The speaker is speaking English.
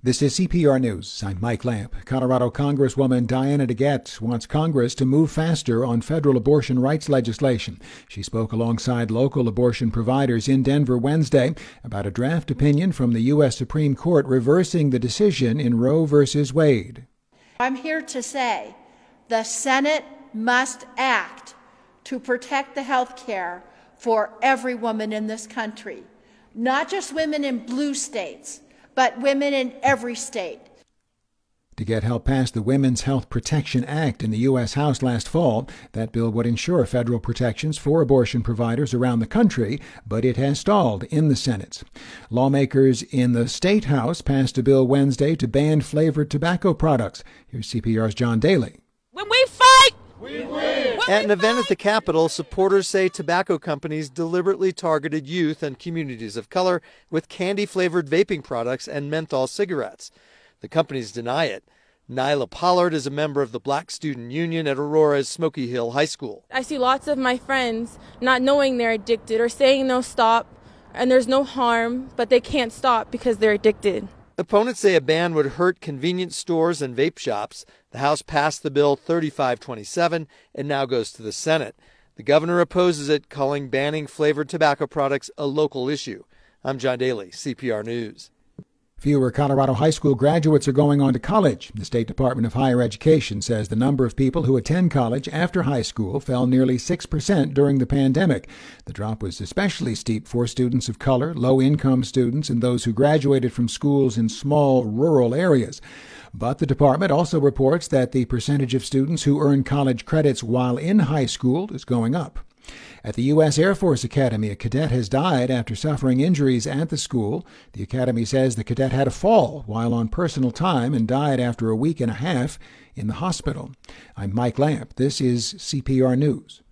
This is CPR News. I'm Mike Lamp. Colorado Congresswoman Diana DeGette wants Congress to move faster on federal abortion rights legislation. She spoke alongside local abortion providers in Denver Wednesday about a draft opinion from the U.S. Supreme Court reversing the decision in Roe v. Wade. I'm here to say the Senate must act to protect the health care for every woman in this country, not just women in blue states, but women in every state. DeGette helped pass the Women's Health Protection Act in the U.S. House last fall. That bill would ensure federal protections for abortion providers around the country, but it has stalled in the Senate. Lawmakers in the State House passed a bill Wednesday to ban flavored tobacco products. Here's CPR's John Daly. When we fight, we win. At an event at the Capitol, supporters say tobacco companies deliberately targeted youth and communities of color with candy-flavored vaping products and menthol cigarettes. The companies deny it. Nyla Pollard is a member of the Black Student Union at Aurora's Smoky Hill High School. I see lots of my friends not knowing they're addicted or saying they'll stop and there's no harm, but they can't stop because they're addicted. Opponents say a ban would hurt convenience stores and vape shops. The House passed the bill 35-27 and now goes to the Senate. The governor opposes it, calling banning flavored tobacco products a local issue. I'm John Daly, CPR News. Fewer Colorado high school graduates are going on to college. The State Department of Higher Education says the number of people who attend college after high school fell nearly 6% during the pandemic. The drop was especially steep for students of color, low-income students, and those who graduated from schools in small rural areas. But the department also reports that the percentage of students who earn college credits while in high school is going up. At the U.S. Air Force Academy, a cadet has died after suffering injuries at the school. The academy says the cadet had a fall while on personal time and died after a week and a half in the hospital. I'm Mike Lamp. This is CPR News.